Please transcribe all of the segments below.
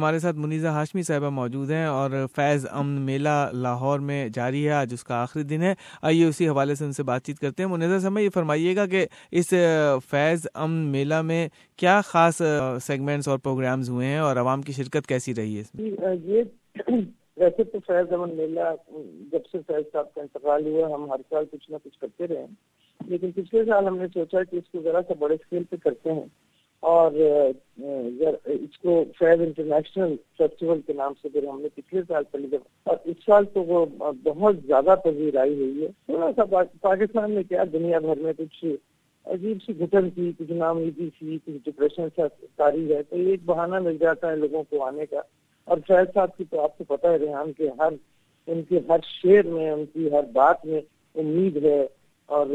ہمارے ساتھ منیزہ ہاشمی صاحبہ موجود ہیں اور فیض امن میلہ لاہور میں جاری ہے، آج اس کا آخری دن ہے. آئیے اسی حوالے سے ان سے بات چیت کرتے ہیں. منیزہ صاحب یہ فرمائیے گا کہ اس فیض امن میلہ میں کیا خاص سیگمنٹس اور پروگرامز ہوئے ہیں اور عوام کی شرکت کیسی رہی ہے؟ یہ ویسے تو فیض امن میلہ جب سے فیض صاحب کا انتقال ہوا ہم ہر سال کچھ نہ کچھ کرتے رہے ہیں، لیکن پچھلے سال ہم نے سوچا کہ اس کو ذرا سا بڑے اسکیل پہ کرتے ہیں اور اس کو فیض انٹرنیشنل فیسٹیول کے نام سے پھر ہم نے پچھلے سال پہلی دفعہ، اور اس سال تو وہ بہت زیادہ پذیرائی ہوئی ہے. تھوڑا سا پاکستان میں کیا دنیا بھر میں کچھ عجیب سی گھٹن تھی، کچھ ناامیدی تھی، کچھ ڈپریشن سا طاری ہے، تو ایک بہانہ مل جاتا ہے لوگوں کو آنے کا. اور فیض صاحب کی تو آپ کو پتہ ہے ریحان کے ان کے ہر شعر میں، ان کی ہر بات میں امید ہے اور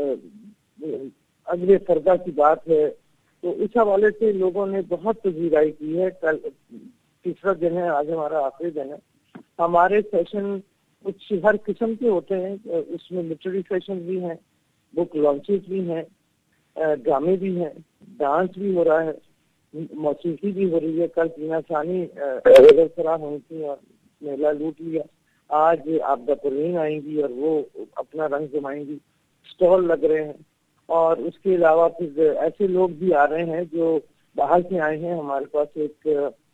اگلے فردہ کی بات ہے. تو اس حوالے سے لوگوں نے بہت پذیرائی کی ہے. کل تیسرا دن ہے، آج ہمارا آخری دن ہے. ہمارے سیشن کچھ ہر قسم کے ہوتے ہیں، اس میں لٹریری سیشن بھی ہیں، بک لانچز بھی ہیں، ڈرامے بھی ہیں، ڈانس بھی ہو رہا ہے، موسیقی بھی ہو رہی ہے. کل ٹینا ثانی سرا ہوئی تھی اور میلہ لوٹ لیا. آج آبدہ پروین آئیں گی اور وہ اپنا رنگ جمائیں گی. اسٹال لگ رہے ہیں اور اس کے علاوہ پھر ایسے لوگ بھی آ رہے ہیں جو باہر سے آئے ہیں. ہمارے پاس ایک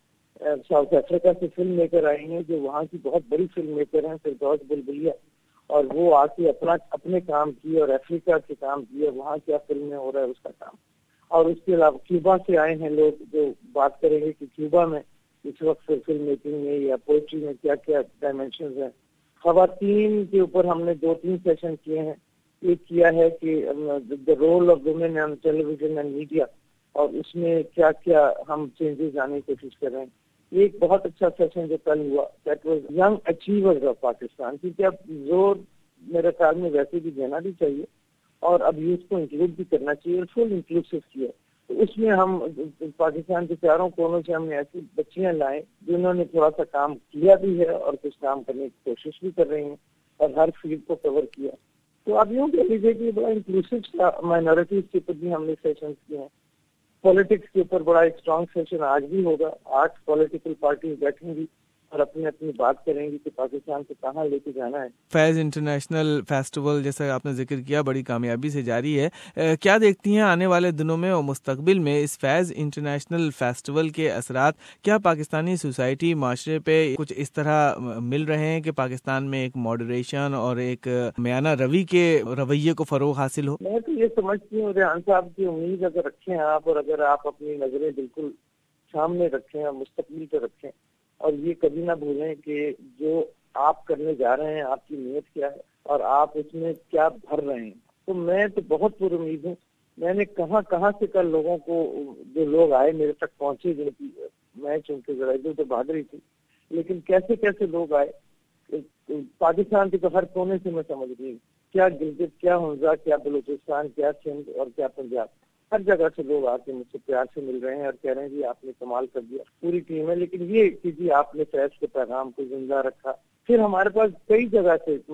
ساؤتھ افریقہ سے فلم میکر آئے ہیں جو وہاں کی بہت بڑی فلم میکر ہیں، فردوس بلبلیہ، اور وہ آ کے اپنے کام کیے اور افریقہ کے کام کیے، وہاں کیا فلم میں ہو رہا ہے اس کا کام. اور اس کے علاوہ کیوبا سے آئے ہیں لوگ جو بات کریں گے کہ کیوبا میں اس وقت فلم میکنگ میں یا پوئٹری میں کیا کیا ڈائمینشنز ہیں. خواتین کے اوپر ہم نے 2-3 سیشن کیے ہیں. ایک کیا ہے کہ the role of women on television and media, اور اس میں کیا کیا ہم چینجز لانے کی کوشش کر رہے ہیں. ایک بہت اچھا سیشن جو کل ہوا that was young achievers of Pakistan, کیونکہ اب زور میرے خیال میں ویسے بھی دینا بھی چاہیے اور اب یوتھ کو انکلوڈ بھی کرنا چاہیے، اور فل انکلوسیو کیا. تو اس میں ہم پاکستان کے چاروں کونوں سے ہم نے ایسی بچیاں لائیں جنہوں نے تھوڑا سا کام کیا بھی ہے اور کچھ کام کرنے کی کوشش بھی کر رہی ہیں اور ہر فیلڈ کو کور کیا. تو آپ یوں کہہ لیجیے کہ بڑا انکلوسیو مائنورٹیز کے اوپر بھی ہم نے سیشن کیے ہیں. پالیٹکس کے اوپر بڑا ایک اسٹرانگ سیشن آج بھی ہوگا. 8 پولیٹیکل پارٹیز بیٹھیں گی اور اپنی بات کریں گی کہ پاکستان کو کہاں لے کے جانا ہے. فیض انٹرنیشنل فیسٹیول جیسا آپ نے ذکر کیا بڑی کامیابی سے جاری ہے. کیا دیکھتی ہیں آنے والے دنوں میں اور مستقبل میں اس فیض انٹرنیشنل فیسٹیول کے اثرات کیا پاکستانی سوسائٹی معاشرے پہ کچھ اس طرح مل رہے ہیں کہ پاکستان میں ایک ماڈریشن اور ایک میانہ روی کے رویے کو فروغ حاصل ہو؟ میں تو یہ سمجھتی ہوں ریحان صاحب کی امید اگر رکھیں آپ، اور اگر آپ اپنی نظریں بالکل سامنے رکھیں اور مستقبل پہ رکھیں اور یہ کبھی نہ بھولیں کہ جو آپ کرنے جا رہے ہیں آپ کی نیت کیا ہے اور آپ اس میں کیا بھر رہے ہیں. تو میں تو بہت پر امید ہوں. میں نے کہاں سے کل لوگوں کو، جو لوگ آئے میرے تک پہنچے، جن کی میں چونکہ ذرا ادھر تو بھاگ رہی تھی، لیکن کیسے لوگ آئے پاکستان کے تو ہر کونے سے میں سمجھ رہی ہوں. کیا گلگت، کیا ہنزا، کیا بلوچستان، کیا سندھ اور کیا پنجاب، ہر جگہ سے لوگ آ کے مجھ سے پیار سے مل رہے ہیں اور کہہ رہے ہیں جی آپ نے کمال کر دیا. پوری ٹیم ہے، لیکن یہ کہ جی آپ نے فیض کے پیغام کو زندہ رکھا. پھر ہمارے پاس کئی جگہ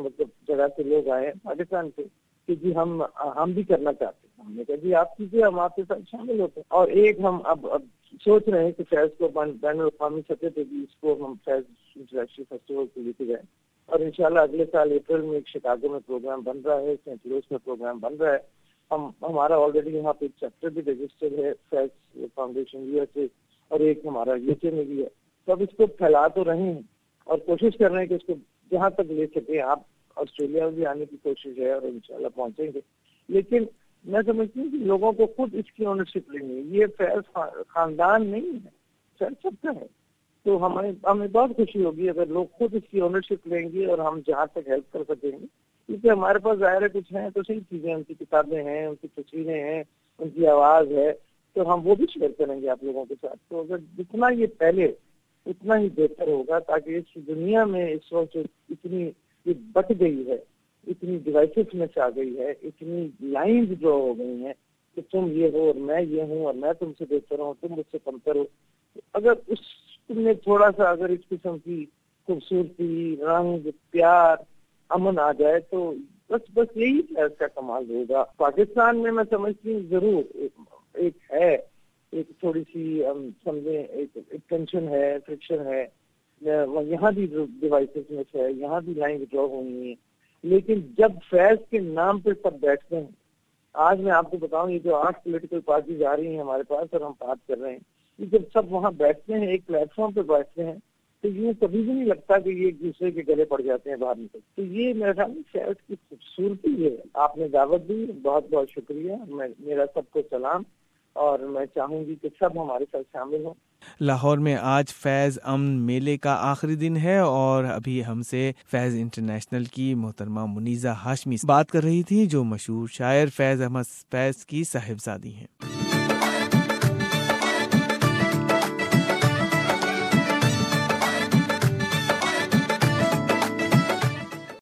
سے لوگ آئے ہیں پاکستان سے کہ جی ہم بھی کرنا چاہتے ہیں. ہم نے کہا جی آپ کیجیے، ہم آپ کے ساتھ شامل ہوتے ہیں. اور ایک ہم اب سوچ رہے ہیں کہ فیض کو بین الاقوامی سطح پہ بھی اس کو ہم فیض انٹرنیشنل فیسٹیول کو لے کے جائیں. اور انشاءاللہ اگلے سال اپریل میں ایک شکاگو میں پروگرام بن رہا ہے، سینٹ لوئس میں پروگرام بن رہا ہے. ہمارا آلریڈی یہاں پہ ایک چیپٹر بھی رجسٹرڈ ہے فیض فاؤنڈیشن USA، اور ایک ہمارا UK میں بھی ہے. تو اب اس کو پھیلا تو رہے ہیں اور کوشش کر رہے ہیں کہ اس کو جہاں تک لے سکیں. آپ آسٹریلیا میں بھی آنے کی کوشش ہے اور انشاءاللہ پہنچیں گے. لیکن میں سمجھتی ہوں کہ لوگوں کو خود اس کی اونرشپ لینی ہے. یہ فیض خاندان نہیں ہے، فیض سب کا ہے. تو ہمیں بہت خوشی ہوگی اگر لوگ خود اس کی اونرشپ لیں گے اور ہم جہاں تک ہیلپ کر سکیں گے. کیونکہ ہمارے پاس ظاہر ہے کچھ ہیں تو صحیح چیزیں، ان کی کتابیں ہیں، ان کی تصویریں ہیں، ان کی آواز ہے، تو ہم وہ بھی شیئر کریں گے آپ لوگوں کے ساتھ. تو اگر جتنا یہ پہلے اتنا ہی بہتر ہوگا، تاکہ اس دنیا میں اس وقت اتنی یہ بٹ گئی ہے، اتنی ڈیوائسنس آ گئی ہے، اتنی لائنز ڈرا ہو گئی ہیں کہ تم یہ ہو اور میں یہ ہوں اور میں تم سے بہتر ہوں، تم مجھ سے کمتر ہو. اگر اس میں تھوڑا سا اگر اس قسم کی خوبصورتی، رنگ، پیار، امن آ جائے تو بس یہی فیض کا کمال ہوگا. پاکستان میں میں سمجھتی ہوں ضرور ایک ہے ایک تھوڑی سی سمجھیں ایک ٹینشن ہے، فرکشن ہے، یہاں بھی ڈیوائسز میں ہے، یہاں بھی لائن ڈرا ہوئی ہے. لیکن جب فیض کے نام پہ سب بیٹھتے ہیں، آج میں آپ کو بتاؤں یہ جو 8 پولیٹیکل پارٹیز آ رہی ہیں ہمارے پاس اور ہم بات کر رہے ہیں، یہ جب سب وہاں بیٹھتے ہیں ایک پلیٹ فارم پہ بیٹھتے ہیں تو یہ کبھی بھی نہیں لگتا کہ یہ ایک دوسرے کے گلے پڑ جاتے ہیں باہر نکل. تو یہ میرا خیال فیض کی خوبصورتی ہے. آپ نے دعوت دی، بہت بہت شکریہ. میرا سب کو سلام، اور میں چاہوں گی کہ سب ہمارے ساتھ شامل ہوں. لاہور میں آج فیض امن میلے کا آخری دن ہے اور ابھی ہم سے فیض انٹرنیشنل کی محترمہ منیزہ ہاشمی بات کر رہی تھی جو مشہور شاعر فیض احمد فیض کی صاحبزادی ہیں.